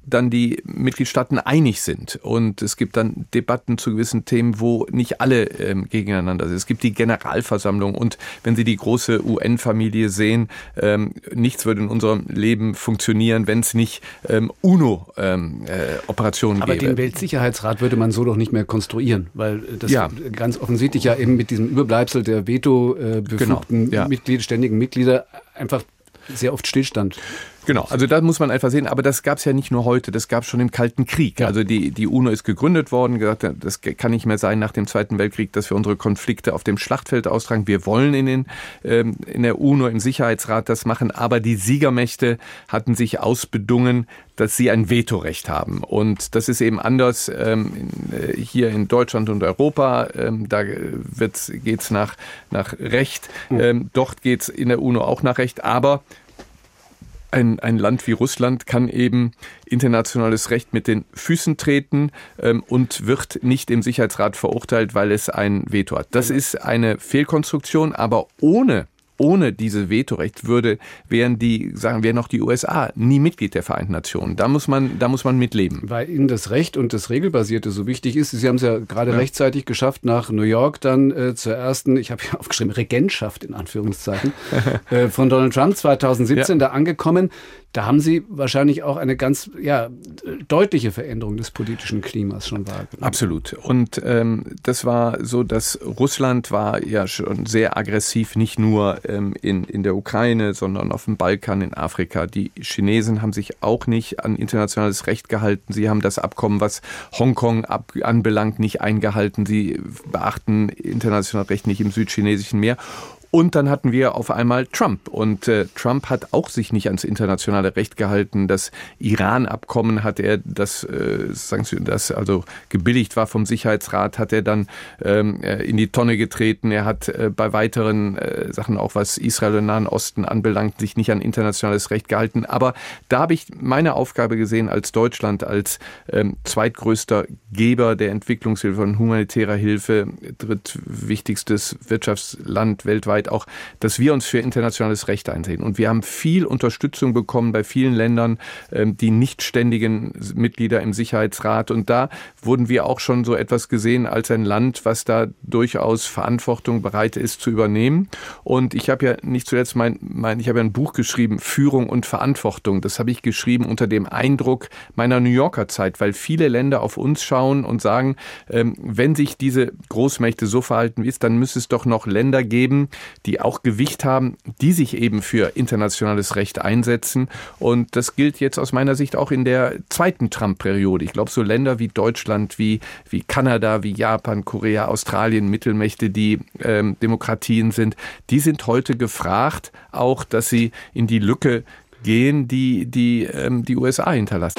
B: dann die Mitgliedstaaten einig sind. Und es gibt dann Debatten zu gewissen Themen, wo nicht alle ähm, gegeneinander sind. Es gibt die Generalversammlung und wenn Sie die große U N-Familie sehen, ähm, nichts würde in unserem Leben funktionieren, wenn es nicht ähm, UNO-Operationen ähm, äh,
A: Aber
B: gäbe.
A: den Weltsicherheitsrat würde man so doch nicht mehr konstruieren, weil das
B: ja.
A: ganz offensichtlich ja eben mit diesem Überbleibsel der veto-befugten
B: genau, ja.
A: Mitglied, ständigen Mitglieder einfach sehr oft Stillstand.
B: Genau, also da muss man einfach sehen, aber das gab es ja nicht nur heute, das gab es schon im Kalten Krieg. Ja. Also die, die UNO ist gegründet worden, gesagt, das kann nicht mehr sein nach dem Zweiten Weltkrieg, dass wir unsere Konflikte auf dem Schlachtfeld austragen. Wir wollen in, den, ähm, in der UNO, im Sicherheitsrat das machen, aber die Siegermächte hatten sich ausbedungen, dass sie ein Vetorecht haben. Und das ist eben anders ähm, in, äh, hier in Deutschland und Europa. Ähm, da geht es nach, nach Recht. Ähm, dort geht es in der UNO auch nach Recht, aber Ein, ein Land wie Russland kann eben internationales Recht mit den Füßen treten ähm, und wird nicht im Sicherheitsrat verurteilt, weil es ein Veto hat. Das ist eine Fehlkonstruktion, aber ohne Ohne dieses Vetorecht würde, wären die, sagen wir noch die U S A nie Mitglied der Vereinten Nationen. Da muss man, da muss man mitleben.
A: Weil Ihnen das Recht und das Regelbasierte so wichtig ist. Sie haben es ja gerade ja. rechtzeitig geschafft, nach New York dann äh, zur ersten, ich habe hier aufgeschrieben, Regentschaft in Anführungszeichen, äh, von Donald Trump zwanzig siebzehn ja. da angekommen. Da haben Sie wahrscheinlich auch eine ganz ja, deutliche Veränderung des politischen Klimas schon wahrgenommen.
B: Absolut. Und ähm, das war so, dass Russland war ja schon sehr aggressiv, nicht nur ähm, in, in der Ukraine, sondern auf dem Balkan, in Afrika. Die Chinesen haben sich auch nicht an internationales Recht gehalten. Sie haben das Abkommen, was Hongkong ab, anbelangt, nicht eingehalten. Sie beachten internationales Recht nicht im südchinesischen Meer. Und dann hatten wir auf einmal Trump. Und äh, Trump hat auch sich nicht ans internationale Recht gehalten. Das Iran-Abkommen hat er, das, äh, das also gebilligt war vom Sicherheitsrat, hat er dann ähm, in die Tonne getreten. Er hat äh, bei weiteren äh, Sachen, auch was Israel und den Nahen Osten anbelangt, sich nicht an internationales Recht gehalten. Aber da habe ich meine Aufgabe gesehen als Deutschland, als ähm, zweitgrößter Geber der Entwicklungshilfe und humanitärer Hilfe, drittwichtigstes Wirtschaftsland weltweit, auch, dass wir uns für internationales Recht einsehen. Und wir haben viel Unterstützung bekommen bei vielen Ländern, die nicht ständigen Mitglieder im Sicherheitsrat. Und da wurden wir auch schon so etwas gesehen als ein Land, was da durchaus Verantwortung bereit ist zu übernehmen. Und ich habe ja nicht zuletzt mein, mein ich habe ja ein Buch geschrieben, Führung und Verantwortung. Das habe ich geschrieben unter dem Eindruck meiner New Yorker Zeit, weil viele Länder auf uns schauen und sagen, wenn sich diese Großmächte so verhalten wie es, dann müsste es doch noch Länder geben, die auch Gewicht haben, die sich eben für internationales Recht einsetzen. Und das gilt jetzt aus meiner Sicht auch in der zweiten Trump-Periode. Ich glaube, so Länder wie Deutschland, wie, wie Kanada, wie Japan, Korea, Australien, Mittelmächte, die ähm, Demokratien sind, die sind heute gefragt, auch, dass sie in die Lücke gehen, die die, ähm, die U S A hinterlassen.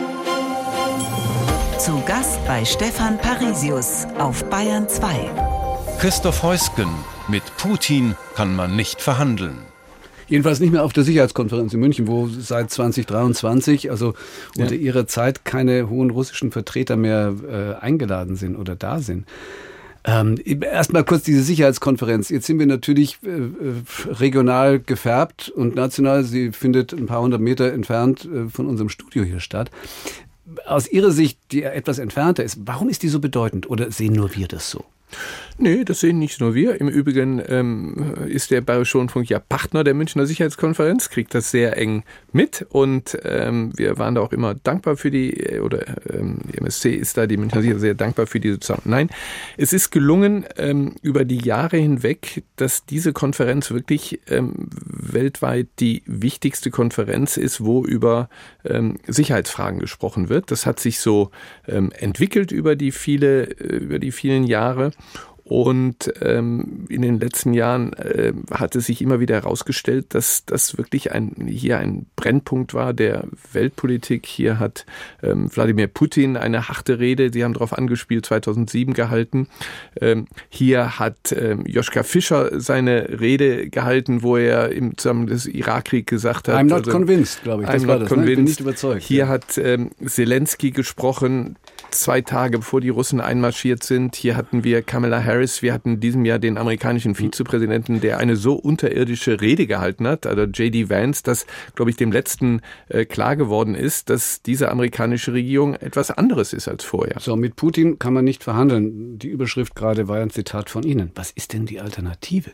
C: Zu Gast bei Stefan Parisius auf Bayern zwei.
D: Christoph Heusgen: Mit Putin kann man nicht verhandeln.
A: Jedenfalls nicht mehr auf der Sicherheitskonferenz in München, wo seit zwanzig dreiundzwanzig, also unter ja. ihrer Zeit, keine hohen russischen Vertreter mehr äh, eingeladen sind oder da sind. Ähm, Erstmal kurz diese Sicherheitskonferenz. Jetzt sind wir natürlich äh, regional gefärbt und national. Sie findet ein paar hundert Meter entfernt äh, von unserem Studio hier statt. Aus Ihrer Sicht, die etwas entfernter ist, warum ist die so bedeutend oder sehen nur wir das so?
B: Nee, das sehen nicht nur wir. Im Übrigen ähm, ist der Bayerische Rundfunk ja Partner der Münchner Sicherheitskonferenz, kriegt das sehr eng mit und ähm, wir waren da auch immer dankbar für die, oder ähm, die M S C ist da, die Münchner Sicherheit, sehr dankbar für diese Zusammenarbeit. Nein, es ist gelungen, ähm, über die Jahre hinweg, dass diese Konferenz wirklich ähm, weltweit die wichtigste Konferenz ist, wo über ähm, Sicherheitsfragen gesprochen wird. Das hat sich so ähm, entwickelt über die viele, über die vielen Jahre. Und ähm, in den letzten Jahren äh, hat es sich immer wieder herausgestellt, dass das wirklich ein, hier ein Brennpunkt war der Weltpolitik. Hier hat ähm, Wladimir Putin eine harte Rede, Sie haben darauf angespielt, zweitausendsieben gehalten. Ähm, hier hat ähm, Joschka Fischer seine Rede gehalten, wo er im Zusammenhang des Irakkrieg gesagt hat.
A: I'm not also, convinced, glaube ich. Das
B: I'm
A: war
B: not
A: das,
B: convinced.
A: Ne? Ich bin nicht überzeugt.
B: Hier
A: ja.
B: hat ähm, Zelensky gesprochen. zwei Tage bevor die Russen einmarschiert sind. Hier hatten wir Kamala Harris, wir hatten in diesem Jahr den amerikanischen Vizepräsidenten, der eine so unterirdische Rede gehalten hat, also J D Vance, dass, glaube ich, dem letzten äh, klar geworden ist, dass diese amerikanische Regierung etwas anderes ist als vorher.
A: So, mit Putin kann man nicht verhandeln. Die Überschrift gerade war ein Zitat von Ihnen. Was ist denn die Alternative?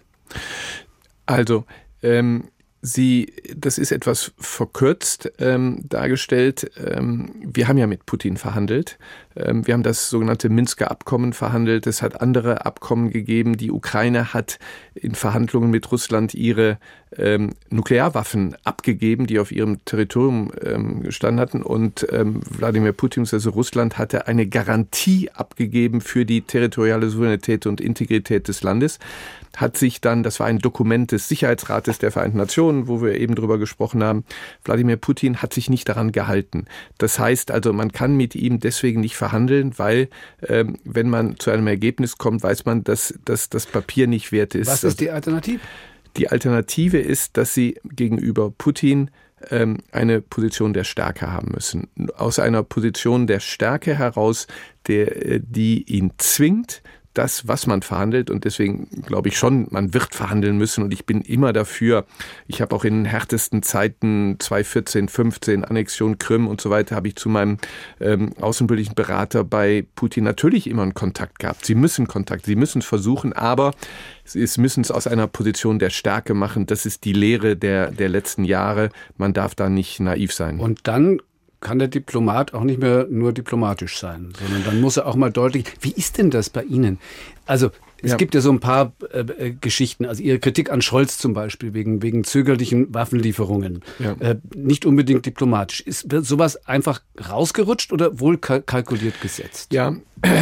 B: Also, ähm, Sie, das ist etwas verkürzt ähm, dargestellt. Ähm, wir haben ja mit Putin verhandelt. Ähm, wir haben das sogenannte Minsker Abkommen verhandelt. Es hat andere Abkommen gegeben. Die Ukraine hat in Verhandlungen mit Russland ihre ähm, Nuklearwaffen abgegeben, die auf ihrem Territorium ähm, gestanden hatten. Und ähm, Wladimir Putin, also Russland, hatte eine Garantie abgegeben für die territoriale Souveränität und Integrität des Landes. Hat sich dann, das war ein Dokument des Sicherheitsrates der Vereinten Nationen, wo wir eben drüber gesprochen haben, Wladimir Putin hat sich nicht daran gehalten. Das heißt also, man kann mit ihm deswegen nicht verhandeln, weil ähm, wenn man zu einem Ergebnis kommt, weiß man, dass, dass das Papier nicht wert ist.
A: Was ist die Alternative?
B: Die Alternative ist, dass sie gegenüber Putin ähm, eine Position der Stärke haben müssen. Aus einer Position der Stärke heraus, der, die ihn zwingt, das, was man verhandelt, und deswegen glaube ich schon, man wird verhandeln müssen, und ich bin immer dafür. Ich habe auch in den härtesten Zeiten zweitausendvierzehn, fünfzehn, Annexion Krim und so weiter, habe ich zu meinem ähm, außenpolitischen Berater bei Putin natürlich immer einen Kontakt gehabt. Sie müssen Kontakt, sie müssen es versuchen, aber sie müssen es aus einer Position der Stärke machen. Das ist die Lehre der, der letzten Jahre. Man darf da nicht naiv sein.
A: Und dann kann der Diplomat auch nicht mehr nur diplomatisch sein, sondern dann muss er auch mal deutlich, wie ist denn das bei Ihnen? Also es ja. gibt ja so ein paar äh, Geschichten, also Ihre Kritik an Scholz zum Beispiel, wegen, wegen zögerlichen Waffenlieferungen, ja. äh, nicht unbedingt diplomatisch. Ist sowas einfach rausgerutscht oder wohl kalkuliert gesetzt?
B: Ja,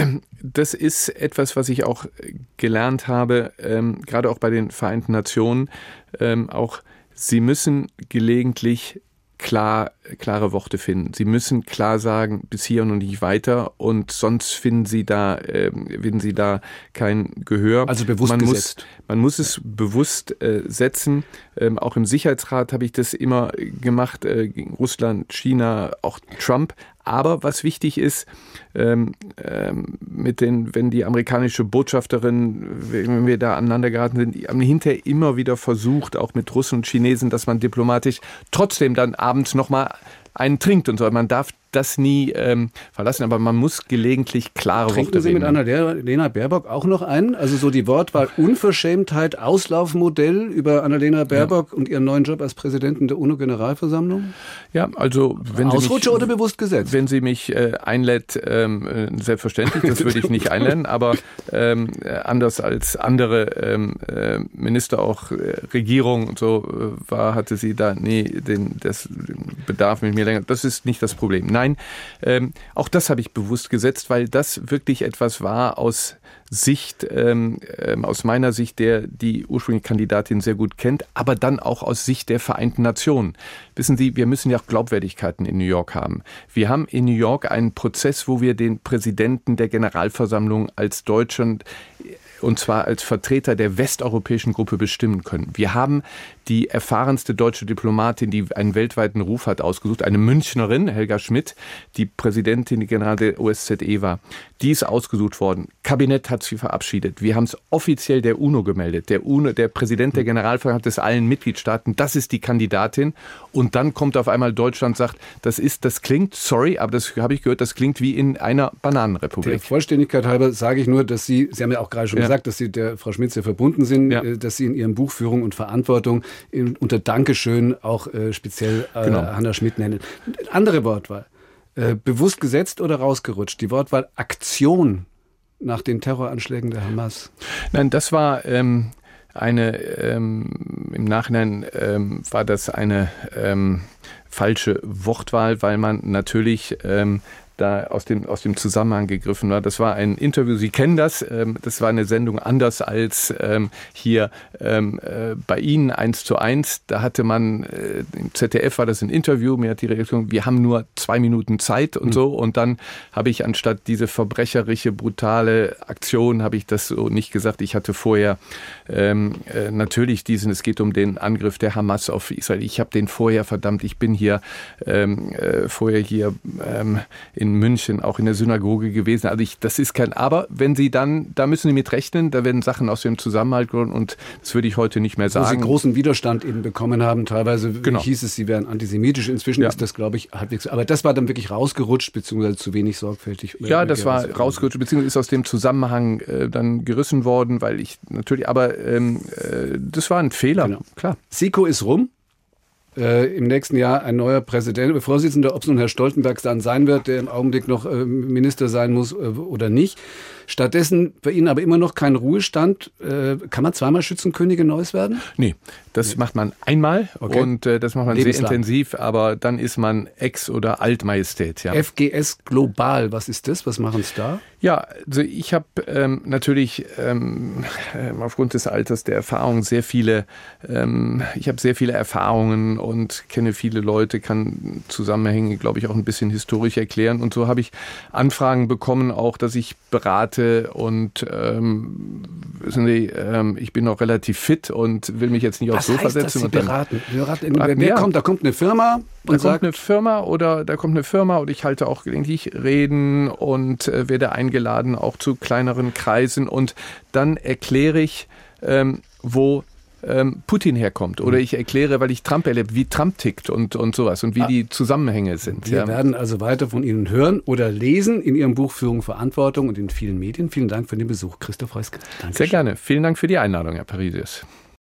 B: das ist etwas, was ich auch gelernt habe, ähm, gerade auch bei den Vereinten Nationen, ähm, auch sie müssen gelegentlich klar, klare Worte finden. Sie müssen klar sagen, bis hier und nicht weiter, und sonst finden Sie da, äh, finden Sie da kein Gehör.
A: Also bewusst
B: man
A: gesetzt.
B: Muss, man muss es bewusst äh, setzen. Ähm, auch im Sicherheitsrat habe ich das immer gemacht, äh, gegen Russland, China, auch Trump. Aber was wichtig ist, ähm, ähm, mit den, wenn die amerikanische Botschafterin, wenn wir da aneinander geraten sind, die haben hinterher immer wieder versucht, auch mit Russen und Chinesen, dass man diplomatisch trotzdem dann abends nochmal einen trinkt und so. Man darf das nie ähm, verlassen, aber man muss gelegentlich klare Worte reden.
A: Trinken Sie mit Annalena Baerbock auch noch einen? Also so die Wortwahl Unverschämtheit, Auslaufmodell über Annalena Baerbock ja. und ihren neuen Job als Präsidentin der UNO-Generalversammlung?
B: Ja, also wenn
A: Ausrutsche
B: Sie mich,
A: oder bewusst gesetzt?
B: Wenn Sie mich äh, einlädt, ähm, selbstverständlich, das würde ich nicht einladen, aber ähm, anders als andere ähm, äh, Minister, auch äh, Regierung und so, äh, war, hatte sie da nie den, das Bedarf mit mir länger. Das ist nicht das Problem. Nein, Nein, ähm, auch das habe ich bewusst gesetzt, weil das wirklich etwas war aus Sicht, ähm, aus meiner Sicht, der die ursprüngliche Kandidatin sehr gut kennt, aber dann auch aus Sicht der Vereinten Nationen. Wissen Sie, wir müssen ja auch Glaubwürdigkeiten in New York haben. Wir haben in New York einen Prozess, wo wir den Präsidenten der Generalversammlung als Deutschland, und zwar als Vertreter der westeuropäischen Gruppe, bestimmen können. Wir haben die erfahrenste deutsche Diplomatin, die einen weltweiten Ruf hat, ausgesucht, eine Münchnerin, Helga Schmidt, die Präsidentin, die General der O S Z E war. Die ist ausgesucht worden. Kabinett hat sie verabschiedet. Wir haben es offiziell der UNO gemeldet. Der UNO, der Präsident der Generalversammlung hat es allen Mitgliedstaaten, das ist die Kandidatin. Und dann kommt auf einmal Deutschland und sagt, das ist, das klingt, sorry, aber das habe ich gehört, das klingt wie in einer Bananenrepublik.
A: Der Vollständigkeit halber sage ich nur, dass Sie, Sie haben ja auch gerade schon ja. gesagt, dass Sie der Frau Schmidt sehr verbunden sind, ja. dass Sie in Ihrem Buch Führung und Verantwortung in, unter Dankeschön auch äh, speziell äh, genau. Hanna Schmidt nennen. Andere Wortwahl. Äh, bewusst gesetzt oder rausgerutscht? Die Wortwahl Aktion nach den Terroranschlägen der Hamas.
B: Nein, das war ähm, eine, ähm, im Nachhinein ähm, war das eine ähm, falsche Wortwahl, weil man natürlich ähm, da aus dem, aus dem Zusammenhang gegriffen war. Das war ein Interview, Sie kennen das, ähm, das war eine Sendung anders als ähm, hier ähm, äh, bei Ihnen eins zu eins. Da hatte man, äh, im Z D F war das ein Interview, mir hat die Redaktion, wir haben nur zwei Minuten Zeit und mhm. so, und dann habe ich anstatt diese verbrecherische, brutale Aktion, habe ich das so nicht gesagt. Ich hatte vorher ähm, äh, natürlich diesen, es geht um den Angriff der Hamas auf Israel. Ich habe den vorher, verdammt, ich bin hier ähm, äh, vorher hier ähm, in München, auch in der Synagoge gewesen. Also ich, das ist kein, aber wenn Sie dann, da müssen Sie mit rechnen, da werden Sachen aus dem Zusammenhalt geholt und das würde ich heute nicht mehr sagen.
A: Wo Sie großen Widerstand eben bekommen haben, teilweise
B: genau.
A: hieß es, Sie wären antisemitisch, inzwischen ja. ist das, glaube ich, halbwegs, aber das war dann wirklich rausgerutscht, beziehungsweise zu wenig sorgfältig.
B: Ja, das war rausgerutscht, beziehungsweise ist aus dem Zusammenhang äh, dann gerissen worden, weil ich natürlich, aber ähm, äh, das war ein Fehler, genau. Klar.
A: SIKO ist rum. Äh, im nächsten Jahr ein neuer Präsident, Vorsitzender, ob es nun Herr Stoltenberg dann sein wird, der im Augenblick noch äh, Minister sein muss äh, oder nicht. Stattdessen bei Ihnen aber immer noch kein Ruhestand. Äh, kann man zweimal Schützenkönige Neuss werden?
B: Nee, das nee. macht man einmal okay. und äh, das macht man
A: Lebenslang.
B: sehr intensiv, aber dann ist man Ex- oder Altmajestät. Ja.
A: F G S Global, was ist das? Was machen Sie da?
B: Ja, also ich habe ähm, natürlich ähm, aufgrund des Alters der Erfahrung sehr viele, ähm, ich habe sehr viele Erfahrungen und kenne viele Leute, kann Zusammenhänge, glaube ich, auch ein bisschen historisch erklären. Und so habe ich Anfragen bekommen, auch, dass ich berate und ähm, wissen Sie, ähm, ich bin noch relativ fit und will mich jetzt nicht aufs Sofa setzen.
A: Was heißt das,
B: und
A: Sie
B: dann
A: beraten? beraten wer, wer ja. kommt, da kommt eine Firma und
B: da
A: sagt,
B: kommt eine Firma oder da kommt eine Firma und ich halte auch gelegentlich Reden und äh, werde eingeladen auch zu kleineren Kreisen und dann erkläre ich, ähm, wo ähm, Putin herkommt oder ich erkläre, weil ich Trump erlebe, wie Trump tickt und, und sowas und wie ah, die Zusammenhänge sind.
A: Wir
B: ja.
A: werden also weiter von Ihnen hören oder lesen in Ihrem Buch Führung, Verantwortung und in vielen Medien. Vielen Dank für den Besuch, Christoph Heusken.
B: Sehr gerne. Vielen Dank für die Einladung, Herr Parisius.